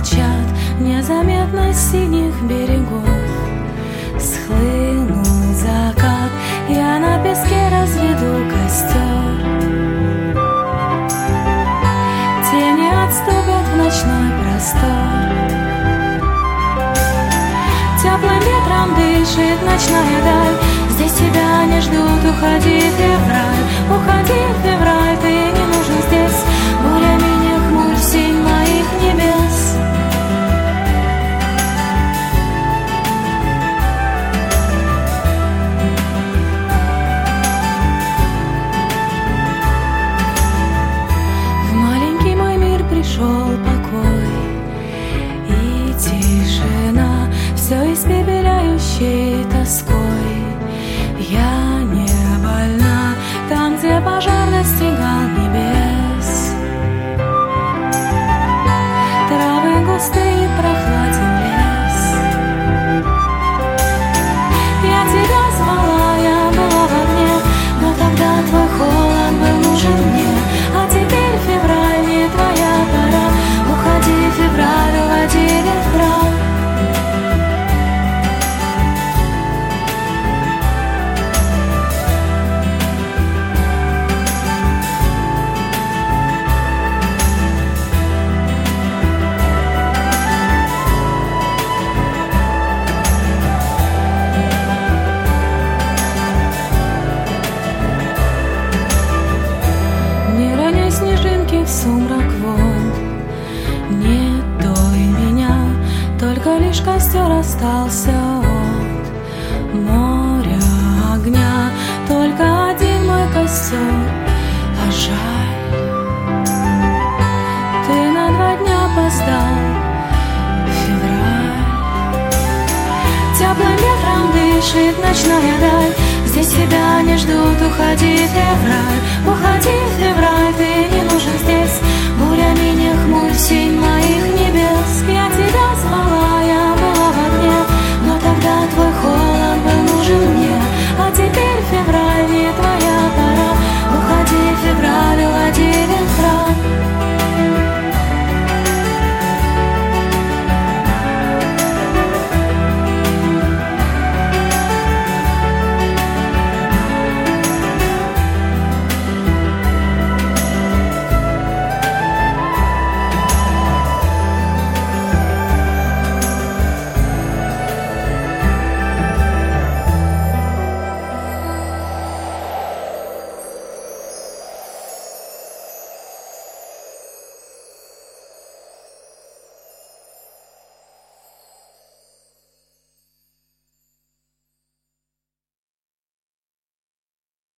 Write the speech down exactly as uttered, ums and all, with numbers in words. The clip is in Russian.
молчат незаметно с синих берегов. Схлынул закат, я на песке разведу костер. Тени отступят в ночной простор. Теплым ветром дышит ночная даль. Здесь тебя не ждут, уходи, февраль. Уходи, февраль, ты не нужен здесь. Бурями не хмурь синь моих небес. В маленький мой мир пришел покой и тишина, все испепеляющей тоской. Я не больна там, где пожар достигал небес. Травы густые, прохладен лес. Я тебя звала, я была в огне, но тогда твой холод был нужен мне. А теперь февраль не твоя пора. Уходи, февраль, уводи ветра. Снежинки в сумрак вод, не той меня, только лишь костер остался от моря огня. Только один мой костер, а жаль, ты на два дня опоздал, февраль. Теплым ветром дышит ночная даль. Здесь тебя не ждут, уходи, февраль. Уходи, февраль, ты не нужен здесь. Бурями не хмурь синь моих небес. Я тебя звала.